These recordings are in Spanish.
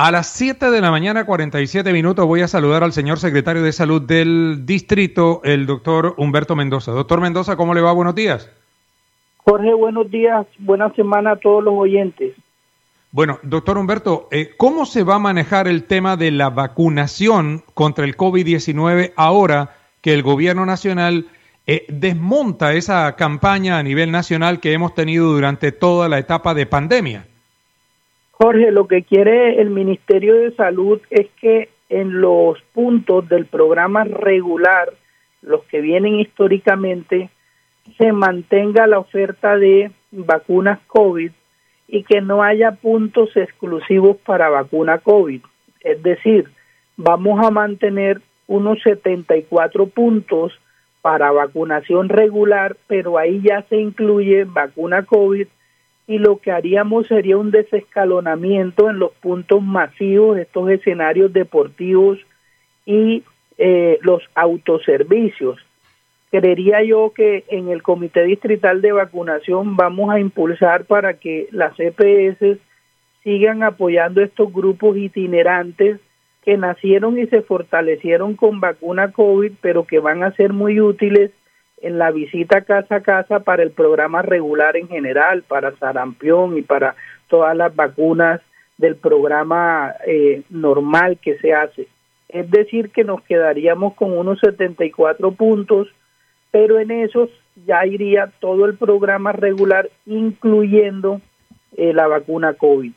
A las 7 de la mañana, 47 minutos, voy a saludar al señor secretario de Salud del distrito, el doctor Humberto Mendoza. Doctor Mendoza, ¿cómo le va? Buenos días. Jorge, buenos días, buena semana a todos los oyentes. Bueno, doctor Humberto, ¿cómo se va a manejar el tema de la vacunación contra el COVID-19 ahora que el gobierno nacional desmonta esa campaña a nivel nacional que hemos tenido durante toda la etapa de pandemia? Jorge, lo que quiere el Ministerio de Salud es que en los puntos del programa regular, los que vienen históricamente, se mantenga la oferta de vacunas COVID y que no haya puntos exclusivos para vacuna COVID. Es decir, vamos a mantener unos 74 puntos para vacunación regular, pero ahí ya se incluye vacuna COVID, y lo que haríamos sería un desescalonamiento en los puntos masivos, estos escenarios deportivos y los autoservicios. Creería yo que en el Comité Distrital de Vacunación vamos a impulsar para que las EPS sigan apoyando estos grupos itinerantes que nacieron y se fortalecieron con vacuna COVID, pero que van a ser muy útiles en la visita casa a casa para el programa regular en general, para sarampión y para todas las vacunas del programa normal que se hace. Es decir, que nos quedaríamos con unos 74 puntos, pero en esos ya iría todo el programa regular, incluyendo la vacuna COVID.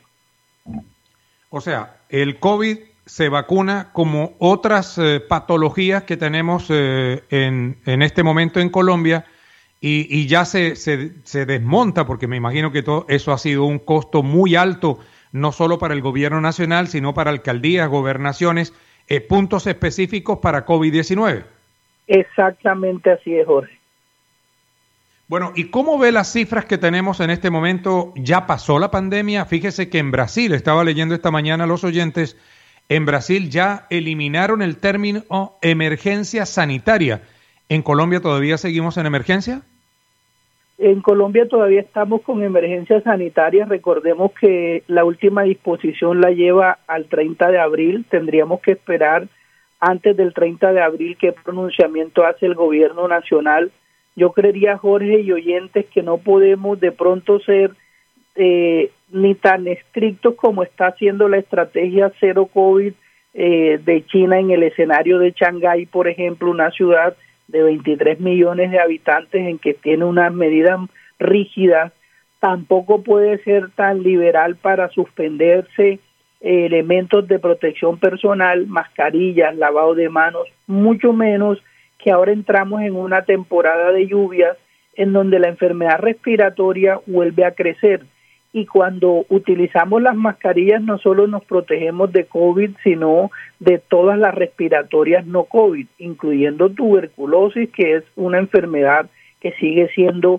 O sea, el COVID se vacuna como otras patologías que tenemos en este momento en Colombia y ya se desmonta, porque me imagino que todo eso ha sido un costo muy alto, no solo para el gobierno nacional, sino para alcaldías, gobernaciones, puntos específicos para COVID-19. Exactamente así es, Jorge. Bueno, ¿y cómo ve las cifras que tenemos en este momento? ¿Ya pasó la pandemia? Fíjese que en Brasil, estaba leyendo esta mañana a los oyentes, en Brasil ya eliminaron el término emergencia sanitaria. ¿En Colombia todavía seguimos en emergencia? En Colombia todavía estamos con emergencia sanitaria. Recordemos que la última disposición la lleva al 30 de abril. Tendríamos que esperar antes del 30 de abril qué pronunciamiento hace el gobierno nacional. Yo creería, Jorge y oyentes, que no podemos de pronto ser ni tan estrictos como está haciendo la estrategia cero COVID de China en el escenario de Shanghái, por ejemplo, una ciudad de 23 millones de habitantes en que tiene unas medidas rígidas. Tampoco puede ser tan liberal para suspenderse elementos de protección personal, mascarillas, lavado de manos, mucho menos que ahora entramos en una temporada de lluvias en donde la enfermedad respiratoria vuelve a crecer. Y cuando utilizamos las mascarillas no solo nos protegemos de COVID, sino de todas las respiratorias no COVID, incluyendo tuberculosis, que es una enfermedad que sigue siendo,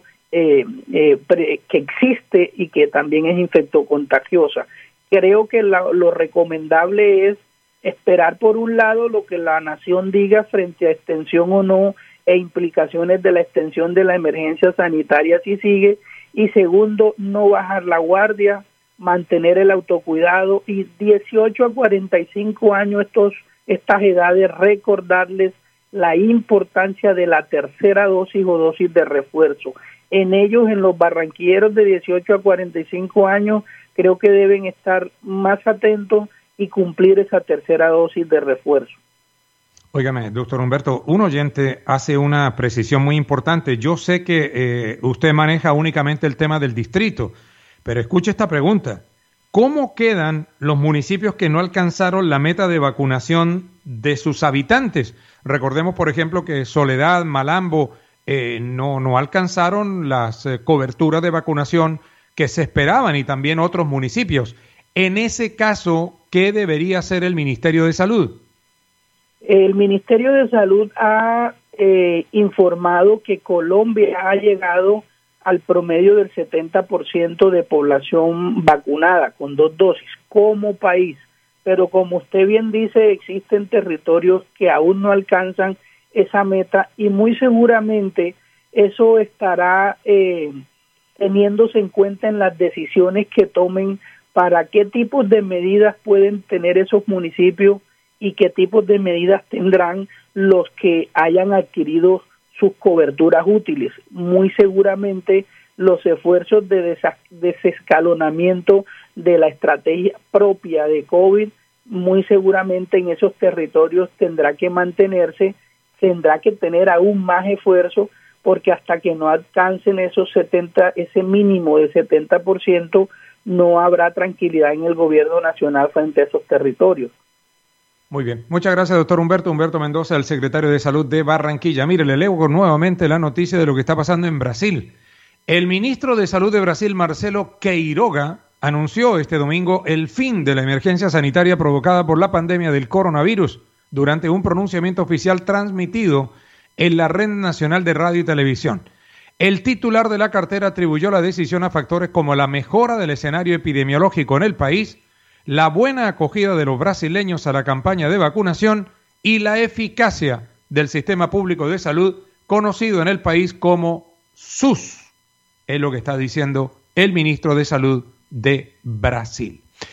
que existe y que también es infectocontagiosa. Creo que lo recomendable es esperar por un lado lo que la nación diga frente a extensión o no e implicaciones de la extensión de la emergencia sanitaria si sigue, y segundo, no bajar la guardia, mantener el autocuidado, y 18 a 45 años, estas edades, recordarles la importancia de la tercera dosis o dosis de refuerzo. En ellos, en los barranquilleros de 18 a 45 años, creo que deben estar más atentos y cumplir esa tercera dosis de refuerzo. Óigame, doctor Humberto, un oyente hace una precisión muy importante. Yo sé que usted maneja únicamente el tema del distrito, pero escuche esta pregunta. ¿Cómo quedan los municipios que no alcanzaron la meta de vacunación de sus habitantes? Recordemos, por ejemplo, que Soledad, Malambo, no alcanzaron las coberturas de vacunación que se esperaban, y también otros municipios. En ese caso, ¿qué debería hacer el Ministerio de Salud? El Ministerio de Salud ha informado que Colombia ha llegado al promedio del 70% de población vacunada con 2 dosis como país, pero como usted bien dice, existen territorios que aún no alcanzan esa meta, y muy seguramente eso estará teniéndose en cuenta en las decisiones que tomen para qué tipos de medidas pueden tener esos municipios y qué tipos de medidas tendrán los que hayan adquirido sus coberturas útiles. Muy seguramente los esfuerzos de desescalonamiento de la estrategia propia de COVID, muy seguramente en esos territorios tendrá que mantenerse, tendrá que tener aún más esfuerzo, porque hasta que no alcancen ese mínimo de 70%, no habrá tranquilidad en el gobierno nacional frente a esos territorios. Muy bien. Muchas gracias, doctor Humberto. Humberto Mendoza, el secretario de Salud de Barranquilla. Mire, le leo nuevamente la noticia de lo que está pasando en Brasil. El ministro de Salud de Brasil, Marcelo Queiroga, anunció este domingo el fin de la emergencia sanitaria provocada por la pandemia del coronavirus durante un pronunciamiento oficial transmitido en la Red Nacional de Radio y Televisión. El titular de la cartera atribuyó la decisión a factores como la mejora del escenario epidemiológico en el país, la buena acogida de los brasileños a la campaña de vacunación y la eficacia del sistema público de salud conocido en el país como SUS. Es lo que está diciendo el ministro de Salud de Brasil.